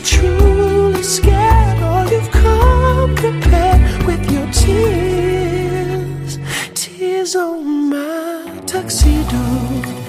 truly scared, or you've come prepared with your tears, tears on my tuxedo.